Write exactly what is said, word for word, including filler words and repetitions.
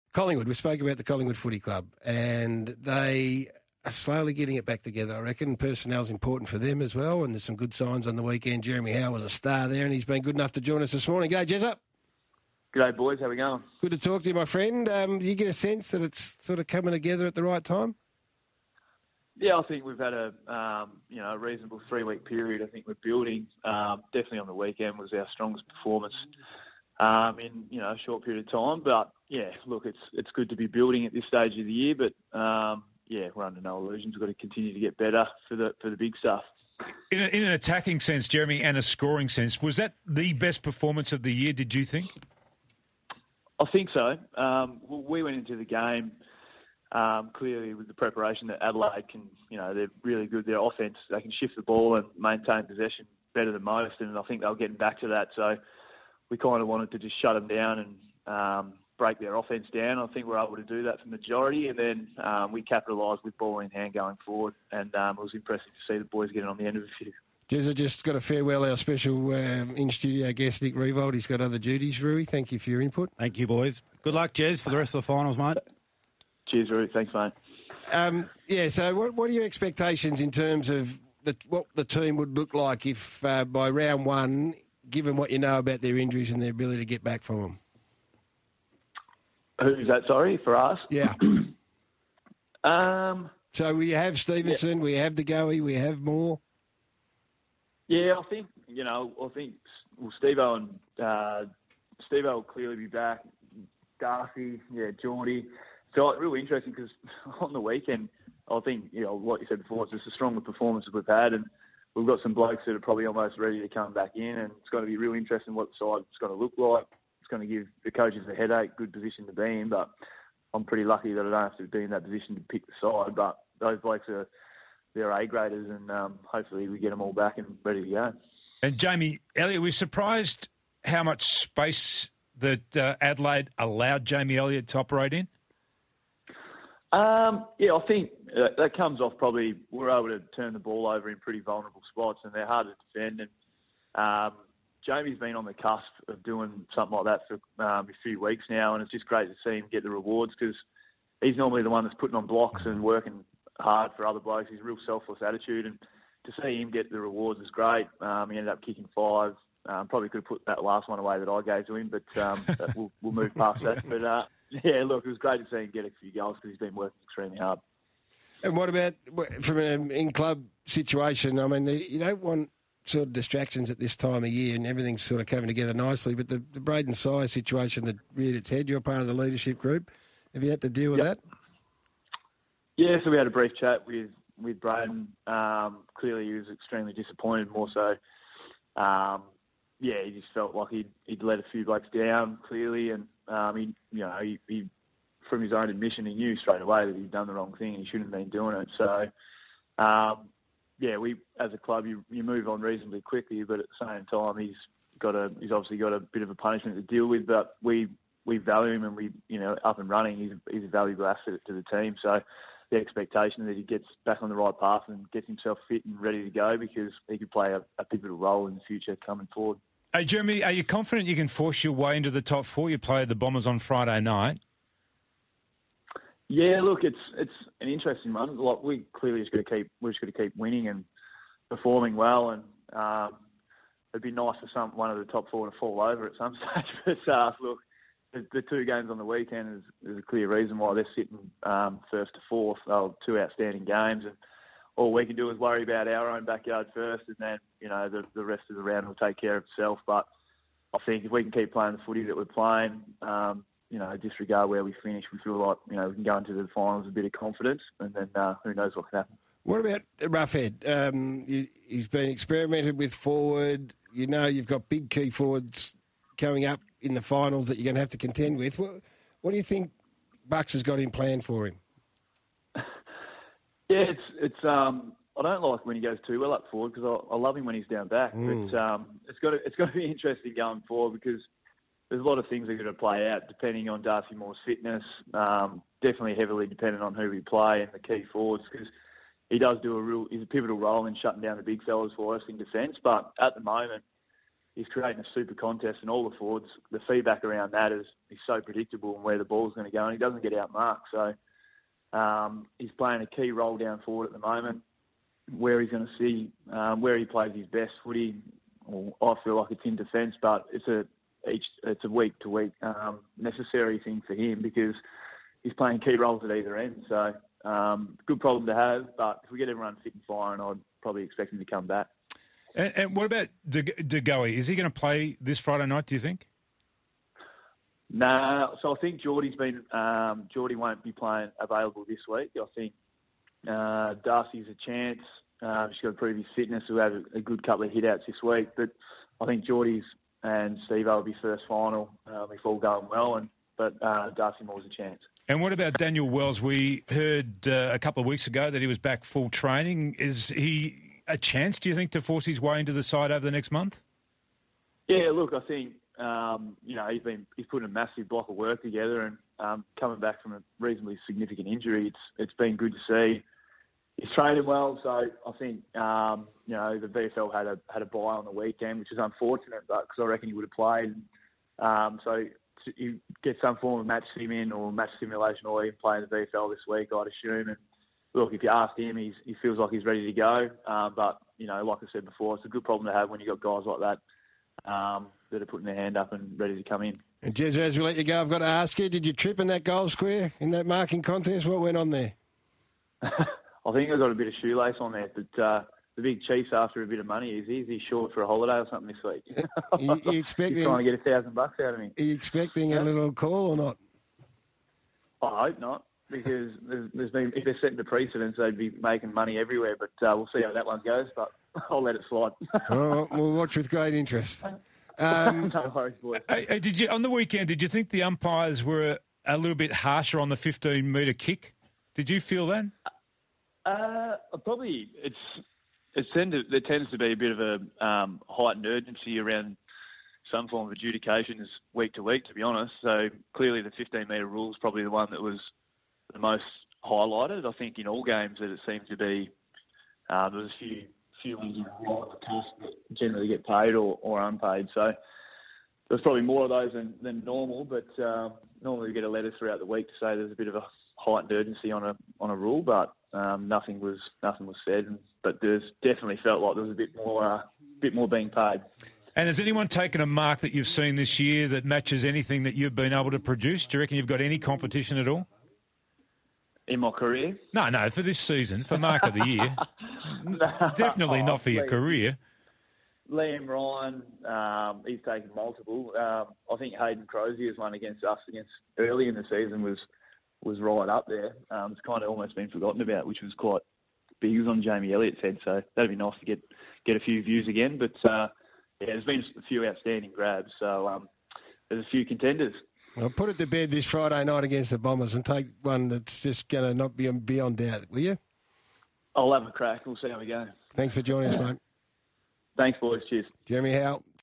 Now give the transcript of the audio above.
Collingwood, we spoke about the Collingwood Footy Club, and they are slowly getting it back together. I reckon personnel's important for them as well, and there's some good signs on the weekend. Jeremy Howe was a star there, and he's been good enough to join us this morning. Go, Jezza. G'day, boys. How we going? Good to talk to you, my friend. Um, do you get a sense that it's sort of coming together at the right time? Yeah, I think we've had a um, you know a reasonable three-week period. I think we're building. Um, definitely on the weekend was our strongest performance um, in you know a short period of time. But yeah, look, it's it's good to be building at this stage of the year. But um, yeah, we're under no illusions. We've got to continue to get better for the for the big stuff. In, a, in an attacking sense, Jeremy, and a scoring sense, was that the best performance of the year? Did you think? I think so. Um, we went into the game. Um, clearly, with the preparation that Adelaide can, you know, they're really good. Their offense, they can shift the ball and maintain possession better than most, and I think they were getting back to that. So we kind of wanted to just shut them down and um, break their offense down. I think we were able to do that for the majority, and then um, we capitalised with ball in hand going forward, and um, it was impressive to see the boys getting on the end of a few. Jezza, just got to farewell our special um, in-studio guest, Nick Revolt. He's got other duties, Rui. Thank you for your input. Thank you, boys. Good luck, Jez, for the rest of the finals, mate. Cheers, Rui. Thanks, mate. Um, yeah, so what, what are your expectations in terms of the, what the team would look like if uh, by round one, given what you know about their injuries and their ability to get back from them? Who's that, sorry, for us? Yeah. um. So we have Stevenson, yeah. we have De Goey, we have Moore. Yeah, I think, you know, I think, well, Steve-O and uh, Steve-O will clearly be back. Darcy, yeah, Geordie. So it's really interesting because on the weekend, I think, you know, like you said before, it's just a stronger performance that we've had, and we've got some blokes that are probably almost ready to come back in, and it's going to be really interesting what the side is going to look like. It's going to give the coaches a headache, good position to be in, but I'm pretty lucky that I don't have to be in that position to pick the side. But those blokes are, they're A-graders, and um, hopefully we get them all back and ready to go. And Jamie Elliott, we're surprised how much space that uh, Adelaide allowed Jamie Elliott to operate in? Um, yeah, I think uh, that comes off probably we're able to turn the ball over in pretty vulnerable spots, and they're hard to defend. And um, Jamie's been on the cusp of doing something like that for um, a few weeks now, and it's just great to see him get the rewards because he's normally the one that's putting on blocks and working hard for other blokes. He's a real selfless attitude, and to see him get the rewards is great. Um, he ended up kicking five. Um, probably could have put that last one away that I gave to him, but um, we'll, we'll move past that. But uh, yeah, look, it was great to see him get a few goals because he's been working extremely hard. And what about from an in-club situation? I mean, the, you don't want sort of distractions at this time of year, and everything's sort of coming together nicely. But the, the Braden Size situation that reared its head, you're part of the leadership group. Have you had to deal with yep. that? Yeah, so we had a brief chat with with Braden. Um, clearly, he was extremely disappointed. More so, um, yeah, he just felt like he'd, he'd let a few blokes down. Clearly, and um, he, you know, he, he from his own admission, he knew straight away that he'd done the wrong thing and he shouldn't have been doing it. So, um, yeah, we as a club, you, you move on reasonably quickly, but at the same time, he's got a he's obviously got a bit of a punishment to deal with. But we we value him, and we you know up and running, he's he's a valuable asset to the team. So the expectation that he gets back on the right path and gets himself fit and ready to go because he could play a, a pivotal role in the future coming forward. Hey, Jeremy, are you confident you can force your way into the top four? You play the Bombers on Friday night. Yeah, look, it's it's an interesting one. Like we clearly just got to keep we're just got to keep winning and performing well, and um, it'd be nice for some one of the top four to fall over at some stage. But uh, look, the, the two games on the weekend is, is a clear reason why they're sitting um, first to fourth. Oh, two outstanding games, and all we can do is worry about our own backyard first, and then you know the the rest of the round will take care of itself. But I think if we can keep playing the footy that we're playing. Um, you know, disregard where we finish, we feel like, you know, we can go into the finals with a bit of confidence, and then uh, who knows what can happen. What about Roughhead? Um, he's been experimented with forward. You know, you've got big key forwards coming up in the finals that you're going to have to contend with. What, what do you think Bucks has got in plan for him? Yeah, it's, it's um, I don't like when he goes too well up forward because I, I love him when he's down back. Mm. But um, it's got to, it's got to be interesting going forward because there's a lot of things that are going to play out depending on Darcy Moore's fitness. Um, definitely heavily dependent on who we play and the key forwards because he does do a real, he's a pivotal role in shutting down the big fellas for us in defence. But at the moment, he's creating a super contest, and all the forwards, the feedback around that is he's so predictable and where the ball's going to go, and he doesn't get outmarked. So um, he's playing a key role down forward at the moment, where he's going to see um, where he plays his best footy. Well, I feel like it's in defence, but it's a each it's a week to week um, necessary thing for him because he's playing key roles at either end. So um, good problem to have. But if we get everyone fit and firing, I'd probably expect him to come back. And, and what about De, De Goey? Is he going to play this Friday night, do you think? No, nah, so I think Geordie's been um, Geordie won't be playing available this week. I think uh, Darcy's a chance. Uh, he's got to prove his fitness. We'll have a, a good couple of hit-outs this week. But I think Geordie's and Steve will be first final um, if all going well. And But uh, Darcy Moore's a chance. And what about Daniel Wells? We heard uh, a couple of weeks ago that he was back full training. Is he a chance, do you think, to force his way into the side over the next month? Yeah, look, I think, um, you know, he's been he's put a massive block of work together and um, coming back from a reasonably significant injury, it's it's been good to see. He's training well, so I think, um, you know, the V F L had a had a bye on the weekend, which is unfortunate, but because I reckon he would have played. Um, so you get some form of match sim in or match simulation or even play in the V F L this week, I'd assume. And look, if you ask him, he's, he feels like he's ready to go. Um, but, you know, like I said before, it's a good problem to have when you've got guys like that um, that are putting their hand up and ready to come in. And Jez, as we let you go, I've got to ask you, did you trip in that goal square in that marking contest? What went on there? I think I got a bit of shoelace on there, but uh, the big Chiefs after a bit of money is easy short for a holiday or something this week. you, you expecting, He's trying to get a thousand bucks out of me. Are you expecting yeah. a little call or not? I hope not, because there's, there's been if they're setting the precedents, they'd be making money everywhere. But uh, we'll see how that one goes. But I'll let it slide. Well, we'll watch with great interest. Um, no worries, boys. Hey, hey, did you on the weekend? Did you think the umpires were a little bit harsher on the fifteen metre kick? Did you feel that? Uh, probably it's it tend to, there tends to be a bit of a um, heightened urgency around some form of adjudication week to week, to be honest. So clearly the fifteen metre rule is probably the one that was the most highlighted. I think in all games that it seemed to be, uh, there was a few few ones that generally get paid or, or unpaid. So there's probably more of those than, than normal, but um, normally we get a letter throughout the week to say there's a bit of a heightened urgency on a on a rule, but um, nothing was nothing was said. And, but there's definitely felt like there was a bit more uh, bit more being paid. And has anyone taken a mark that you've seen this year that matches anything that you've been able to produce? Do you reckon you've got any competition at all? In my career? No, no, for this season, for mark of the year. no, Definitely not for your Liam, career. Liam Ryan, um, he's taken multiple. Um, I think Hayden Crozier's one against us against early in the season was was right up there. Um, it's kind of almost been forgotten about, which was quite big. It was on Jamie Elliott's head, so that'd be nice to get get a few views again. But uh, yeah, there's been a few outstanding grabs, so um, there's a few contenders. Well, put it to bed this Friday night against the Bombers and take one that's just going to not be beyond doubt, will you? I'll have a crack. We'll see how we go. Thanks for joining us, mate. Thanks, boys. Cheers. Jeremy Howe.